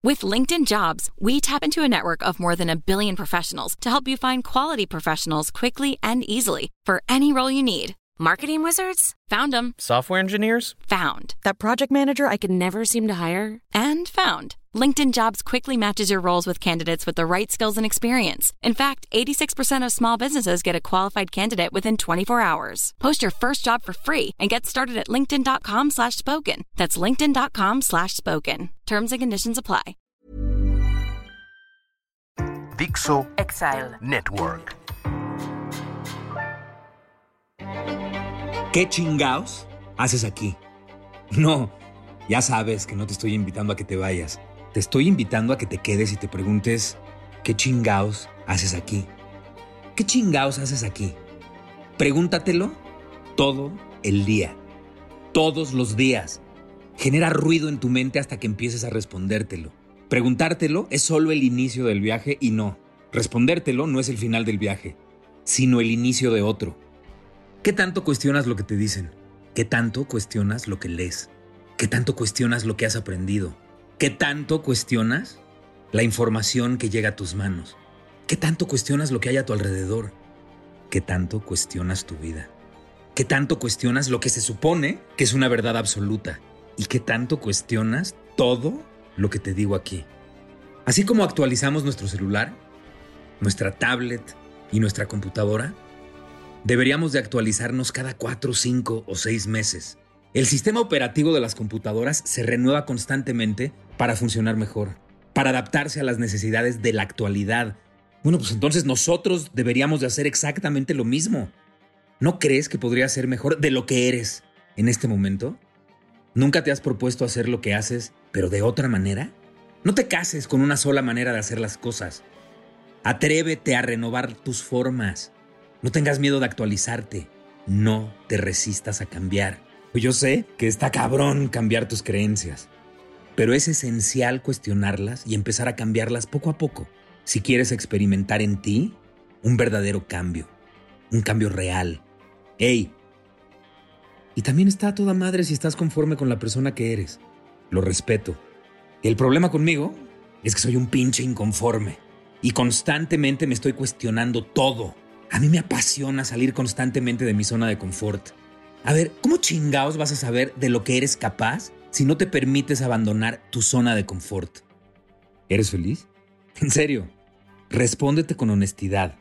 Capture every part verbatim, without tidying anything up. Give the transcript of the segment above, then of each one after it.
With LinkedIn Jobs, we tap into a network of more than a billion professionals to help you find quality professionals quickly and easily for any role you need. Marketing wizards? Found them. Software engineers? Found. That project manager I could never seem to hire? And found. LinkedIn Jobs quickly matches your roles with candidates with the right skills and experience. In fact, eighty-six percent of small businesses get a qualified candidate within twenty-four hours. Post your first job for free and get started at linkedin.com slash spoken. That's linkedin.com slash spoken. Terms and conditions apply. Dixo Exile Network. ¿Qué chingaos haces aquí? No, ya sabes que no te estoy invitando a que te vayas. Te estoy invitando a que te quedes y te preguntes, ¿qué chingaos haces aquí? ¿Qué chingaos haces aquí? Pregúntatelo todo el día. Todos los días. Genera ruido en tu mente hasta que empieces a respondértelo. Preguntártelo es solo el inicio del viaje y no. Respondértelo no es el final del viaje, sino el inicio de otro. ¿Qué tanto cuestionas lo que te dicen? ¿Qué tanto cuestionas lo que lees? ¿Qué tanto cuestionas lo que has aprendido? ¿Qué tanto cuestionas la información que llega a tus manos? ¿Qué tanto cuestionas lo que hay a tu alrededor? ¿Qué tanto cuestionas tu vida? ¿Qué tanto cuestionas lo que se supone que es una verdad absoluta? ¿Y qué tanto cuestionas todo lo que te digo aquí? Así como actualizamos nuestro celular, nuestra tablet y nuestra computadora, deberíamos de actualizarnos cada cuatro, cinco o seis meses. El sistema operativo de las computadoras se renueva constantemente para funcionar mejor, para adaptarse a las necesidades de la actualidad. Bueno, pues entonces nosotros deberíamos de hacer exactamente lo mismo. ¿No crees que podría ser mejor de lo que eres en este momento? ¿Nunca te has propuesto hacer lo que haces, pero de otra manera? No te cases con una sola manera de hacer las cosas. Atrévete a renovar tus formas. No tengas miedo de actualizarte. No te resistas a cambiar. Yo sé que está cabrón cambiar tus creencias, pero es esencial cuestionarlas y empezar a cambiarlas poco a poco si quieres experimentar en ti un verdadero cambio, un cambio real. ¡Ey! Y también está a toda madre si estás conforme con la persona que eres. Lo respeto. El problema conmigo es que soy un pinche inconforme y constantemente me estoy cuestionando todo. A mí me apasiona salir constantemente de mi zona de confort. A ver, ¿cómo chingaos vas a saber de lo que eres capaz si no te permites abandonar tu zona de confort? ¿Eres feliz? En serio, respóndete con honestidad.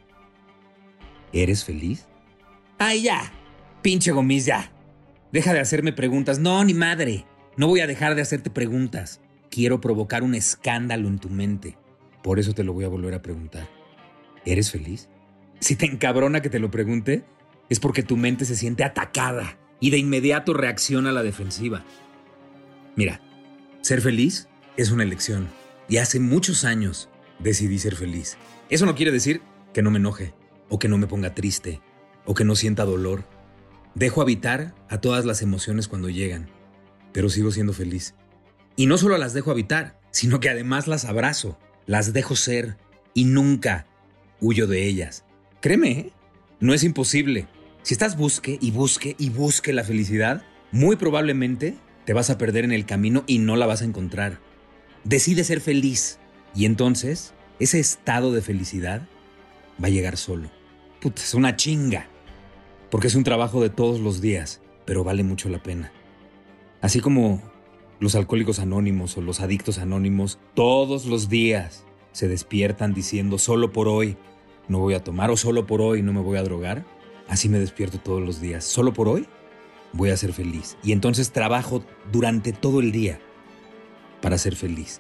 ¿Eres feliz? ¡Ay, ya! Pinche Gomis, ya. Deja de hacerme preguntas. No, ni madre. No voy a dejar de hacerte preguntas. Quiero provocar un escándalo en tu mente. Por eso te lo voy a volver a preguntar. ¿Eres feliz? Si te encabrona que te lo pregunte, es porque tu mente se siente atacada y de inmediato reacciona a la defensiva. Mira, ser feliz es una elección y hace muchos años decidí ser feliz. Eso no quiere decir que no me enoje o que no me ponga triste o que no sienta dolor. Dejo habitar a todas las emociones cuando llegan, pero sigo siendo feliz. Y no solo las dejo habitar, sino que además las abrazo, las dejo ser y nunca huyo de ellas. Créeme, ¿eh? No es imposible. Si estás busque y busque y busque la felicidad, muy probablemente te vas a perder en el camino y no la vas a encontrar. Decide ser feliz y entonces ese estado de felicidad va a llegar solo. Puta, es una chinga, porque es un trabajo de todos los días, pero vale mucho la pena. Así como los alcohólicos anónimos o los adictos anónimos, todos los días se despiertan diciendo solo por hoy no voy a tomar o solo por hoy no me voy a drogar. Así me despierto todos los días. Solo por hoy voy a ser feliz. Y entonces trabajo durante todo el día para ser feliz.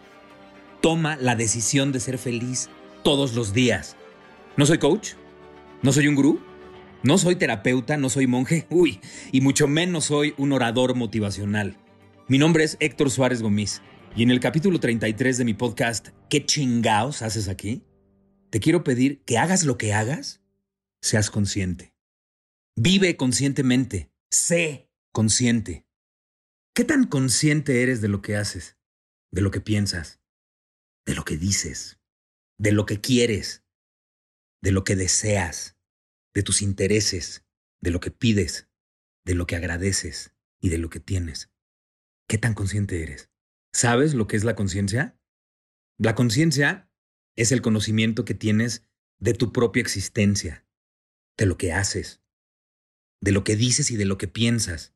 Toma la decisión de ser feliz todos los días. No soy coach, no soy un gurú, no soy terapeuta, no soy monje, uy, y mucho menos soy un orador motivacional. Mi nombre es Héctor Suárez Gomis y en el capítulo treinta y tres de mi podcast ¿Qué chingaos haces aquí? Te quiero pedir que hagas lo que hagas, seas consciente. Vive conscientemente, sé consciente. ¿Qué tan consciente eres de lo que haces, de lo que piensas, de lo que dices, de lo que quieres, de lo que deseas, de tus intereses, de lo que pides, de lo que agradeces y de lo que tienes? ¿Qué tan consciente eres? ¿Sabes lo que es la conciencia? La conciencia es el conocimiento que tienes de tu propia existencia, de lo que haces, de lo que dices y de lo que piensas.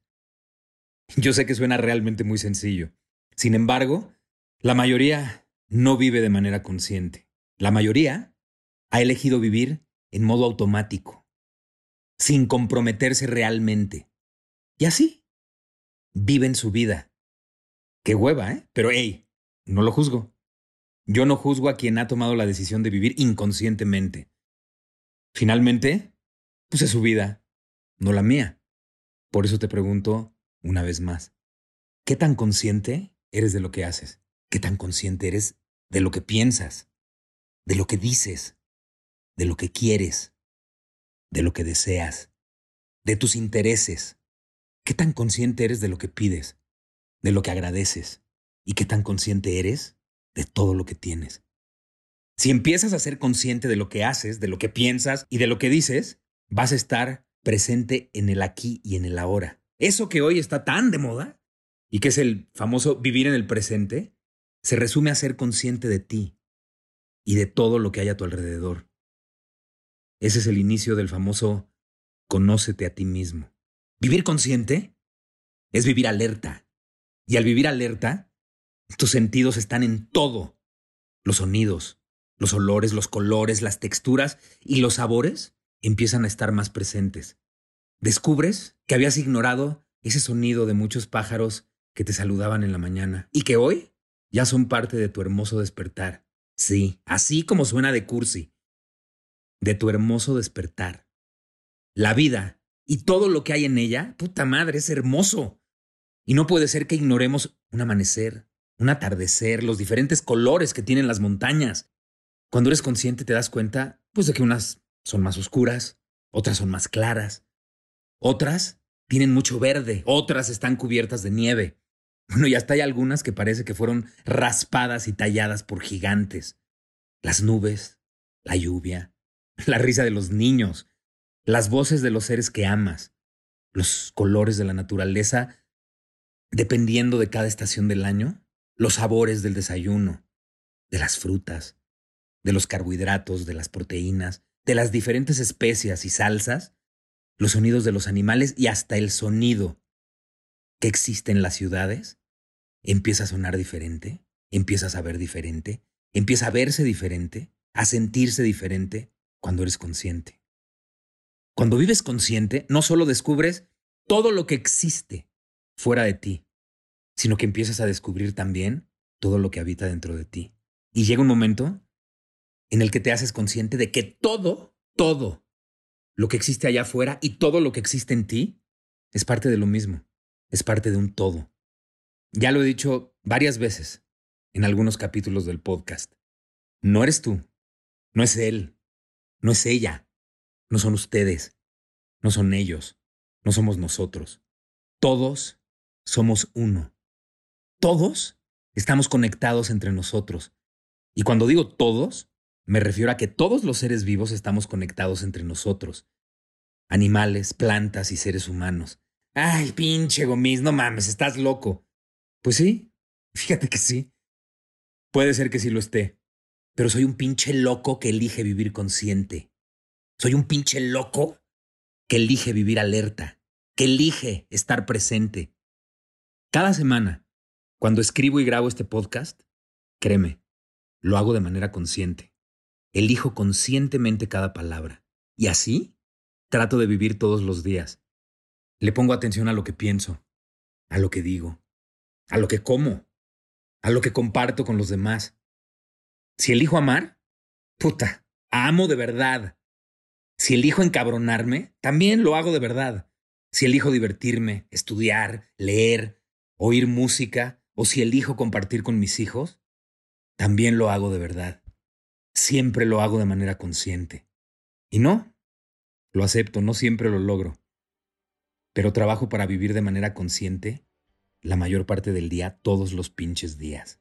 Yo sé que suena realmente muy sencillo. Sin embargo, la mayoría no vive de manera consciente. La mayoría ha elegido vivir en modo automático, sin comprometerse realmente. Y así viven su vida. Qué hueva, ¿eh? Pero hey, no lo juzgo. Yo no juzgo a quien ha tomado la decisión de vivir inconscientemente. Finalmente, pues es su vida, no la mía. Por eso te pregunto una vez más, ¿qué tan consciente eres de lo que haces? ¿Qué tan consciente eres de lo que piensas, de lo que dices, de lo que quieres, de lo que deseas, de tus intereses? ¿Qué tan consciente eres de lo que pides, de lo que agradeces? ¿Y qué tan consciente eres de todo lo que tienes? Si empiezas a ser consciente de lo que haces, de lo que piensas y de lo que dices, vas a estar presente en el aquí y en el ahora. Eso que hoy está tan de moda y que es el famoso vivir en el presente, se resume a ser consciente de ti y de todo lo que hay a tu alrededor. Ese es el inicio del famoso conócete a ti mismo. Vivir consciente es vivir alerta. Y al vivir alerta, tus sentidos están en todo. Los sonidos, los olores, los colores, las texturas y los sabores empiezan a estar más presentes. Descubres que habías ignorado ese sonido de muchos pájaros que te saludaban en la mañana y que hoy ya son parte de tu hermoso despertar. Sí, así como suena de cursi, de tu hermoso despertar. La vida y todo lo que hay en ella, puta madre, es hermoso. Y no puede ser que ignoremos un amanecer, un atardecer, los diferentes colores que tienen las montañas. Cuando eres consciente te das cuenta, pues, de que unas son más oscuras, otras son más claras, otras tienen mucho verde, otras están cubiertas de nieve. Bueno, y hasta hay algunas que parece que fueron raspadas y talladas por gigantes. Las nubes, la lluvia, la risa de los niños, las voces de los seres que amas, los colores de la naturaleza, dependiendo de cada estación del año, los sabores del desayuno, de las frutas, de los carbohidratos, de las proteínas, de las diferentes especias y salsas, los sonidos de los animales y hasta el sonido que existe en las ciudades, empieza a sonar diferente, empieza a saber diferente, empieza a verse diferente, a sentirse diferente cuando eres consciente. Cuando vives consciente, no solo descubres todo lo que existe fuera de ti, sino que empiezas a descubrir también todo lo que habita dentro de ti. Y llega un momento en el que te haces consciente de que todo, todo lo que existe allá afuera y todo lo que existe en ti es parte de lo mismo, es parte de un todo. Ya lo he dicho varias veces en algunos capítulos del podcast. No eres tú, no es él, no es ella, no son ustedes, no son ellos, no somos nosotros. Todos somos uno. Todos estamos conectados entre nosotros. Y cuando digo todos, me refiero a que todos los seres vivos estamos conectados entre nosotros. Animales, plantas y seres humanos. Ay, pinche Gomis, no mames, estás loco. Pues sí, fíjate que sí. Puede ser que sí lo esté, pero soy un pinche loco que elige vivir consciente. Soy un pinche loco que elige vivir alerta, que elige estar presente. Cada semana, cuando escribo y grabo este podcast, créeme, lo hago de manera consciente. Elijo conscientemente cada palabra. Y así trato de vivir todos los días. Le pongo atención a lo que pienso, a lo que digo, a lo que como, a lo que comparto con los demás. Si elijo amar, puta, amo de verdad. Si elijo encabronarme, también lo hago de verdad. Si elijo divertirme, estudiar, leer, oír música, o si elijo compartir con mis hijos, también lo hago de verdad. Siempre lo hago de manera consciente. Y no, lo acepto, no siempre lo logro. Pero trabajo para vivir de manera consciente la mayor parte del día, todos los pinches días.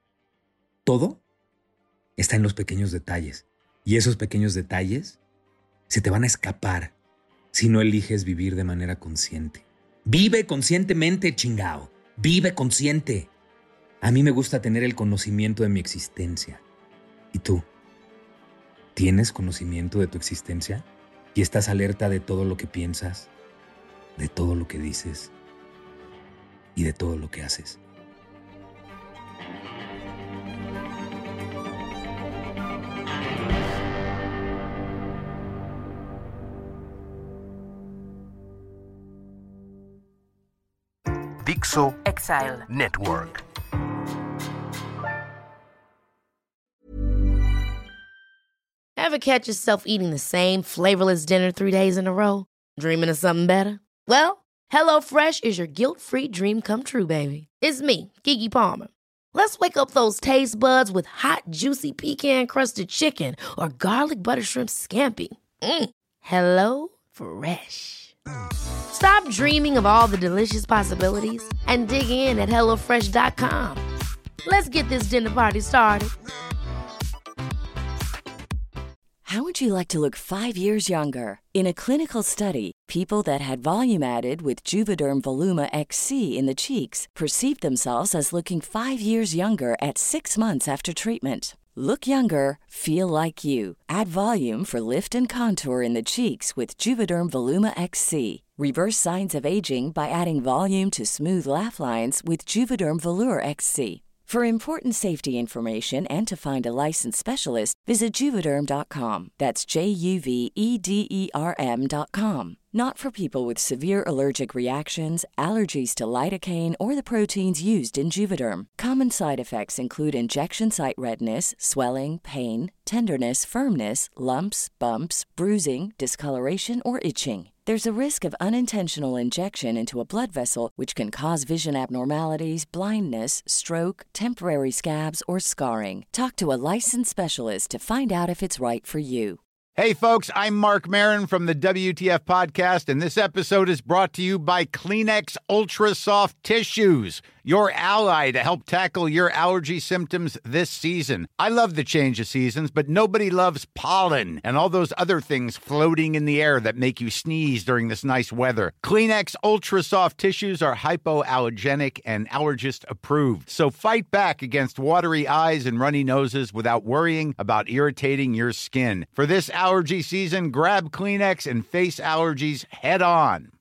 Todo está en los pequeños detalles. Y esos pequeños detalles se te van a escapar si no eliges vivir de manera consciente. Vive conscientemente, chingao. Vive consciente. A mí me gusta tener el conocimiento de mi existencia. ¿Y tú? ¿Tienes conocimiento de tu existencia? ¿Y estás alerta de todo lo que piensas, de todo lo que dices y de todo lo que haces? Dixo Exile. Network. Ever catch yourself eating the same flavorless dinner three days in a row? Dreaming of something better? Well, HelloFresh is your guilt-free dream come true, baby. It's me, Keke Palmer. Let's wake up those taste buds with hot, juicy pecan-crusted chicken or garlic butter shrimp scampi. Mm. Hello Fresh. Stop dreaming of all the delicious possibilities and dig in at hello fresh dot com. Let's get this dinner party started. How would you like to look five years younger? In a clinical study, people that had volume added with Juvederm Voluma X C in the cheeks perceived themselves as looking five years younger at six months after treatment. Look younger, feel like you. Add volume for lift and contour in the cheeks with Juvederm Voluma X C. Reverse signs of aging by adding volume to smooth laugh lines with Juvederm Volure X C. For important safety information and to find a licensed specialist, visit Juvederm dot com. That's J U V E D E R M dot com. Not for people with severe allergic reactions, allergies to lidocaine, or the proteins used in Juvederm. Common side effects include injection site redness, swelling, pain, tenderness, firmness, lumps, bumps, bruising, discoloration, or itching. There's a risk of unintentional injection into a blood vessel, which can cause vision abnormalities, blindness, stroke, temporary scabs, or scarring. Talk to a licensed specialist to find out if it's right for you. Hey, folks, I'm Mark Maron from the W T F Podcast, and this episode is brought to you by Kleenex Ultra Soft Tissues, your ally to help tackle your allergy symptoms this season. I love the change of seasons, but nobody loves pollen and all those other things floating in the air that make you sneeze during this nice weather. Kleenex Ultra Soft Tissues are hypoallergenic and allergist approved, so fight back against watery eyes and runny noses without worrying about irritating your skin. For this allergy season, grab Kleenex and face allergies head on.